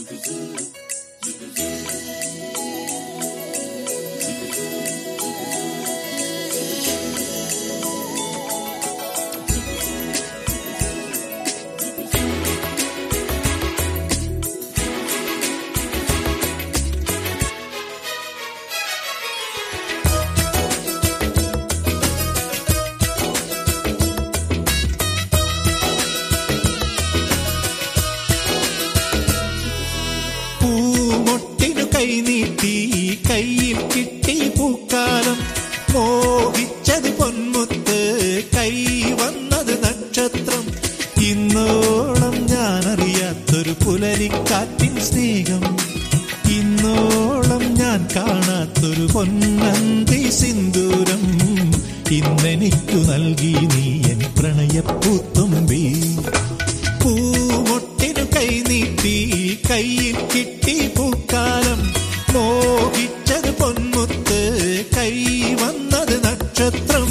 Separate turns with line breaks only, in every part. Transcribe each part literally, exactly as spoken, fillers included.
നീട്ടി കയ്യിൽ കിട്ടി പൂക്കാലം, മോഹിച്ചത് പൊന്മുത്ത്, കൈ വന്നത് നക്ഷത്രം. ഇന്നോളം ഞാനറിയാത്തൊരു പുലരിക്കാറ്റിൻ സ്നേഹം, ഇന്നോളം ഞാൻ കാണാത്തൊരു പൊന്നന്തി സിന്ദൂരം, ഇന്നെനിക്കു നൽകി നീ എൻ പ്രണയപ്പൂത്തുമ്പി. പൂമൊട്ടിനു കൈ നീട്ടി കയ്യിൽ കിട്ടി പൂക്കാലം, മോഹിച്ചത് പൊന്മുത്ത്, കൈ വന്നത് നക്ഷത്രം.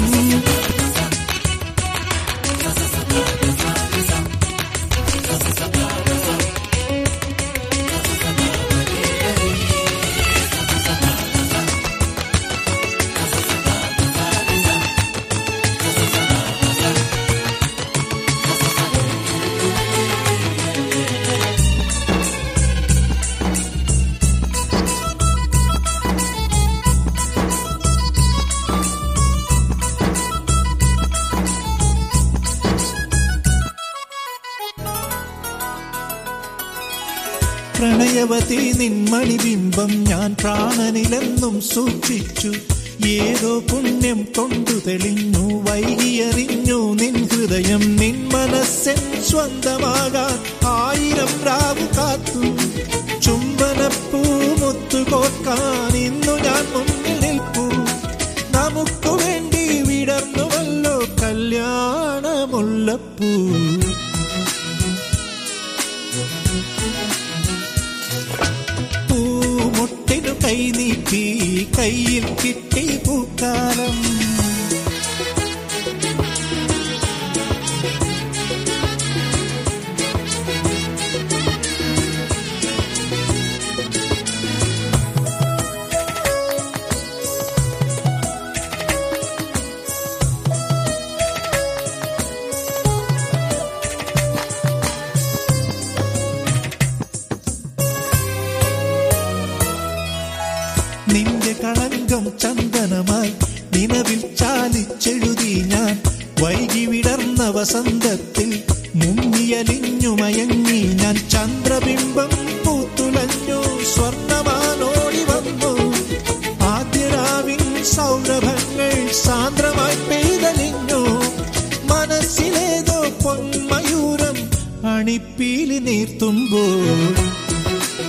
പ്രണയവതി നിൻമണിബിംബം ഞാൻ പ്രാണനിലെന്നും സൂക്ഷിച്ചു, ഏതോ പുണ്യം കൊണ്ടു തെളിഞ്ഞു, വൈകിയറിഞ്ഞു നിൻ ഹൃദയം, നിൻ മനസ്സെൻ സ്വന്തമാകാൻ ആയിരം രാവു കാത്തു. ചുംബനപ്പൂ മുത്തുകോർക്കാൻ ഇന്നു ഞാൻ മുന്നിൽ നിൽപ്പൂ, നമുക്കു വേണ്ടി വിടർന്നുവല്ലോ കല്യാണ മുല്ലപ്പൂ. പൂമൊട്ടിനു കൈ നീട്ടി കയ്യിൽ കിട്ടി പൂക്കാലം. നിന്റെ കളങ്കം ചന്ദനമായി നിലവിൽ ചാലിച്ചെഴുതി ഞാൻ, വൈകി വിടർന്ന വസന്തത്തിൽ മുങ്ങിയലിഞ്ഞു മയങ്ങി ഞാൻ. ചന്ദ്രബിംബം പൂത്തുലഞ്ഞു, സ്വർണമാനോടി വന്നു, ആദ്യരാവിൻ സൗരഭങ്ങൾ സാന്ദ്രമായി പെയ്തലിഞ്ഞു. മനസ്സിലേതോ പൊന്മയൂരം അണിപ്പീലി നീർത്തുമ്പോൾ,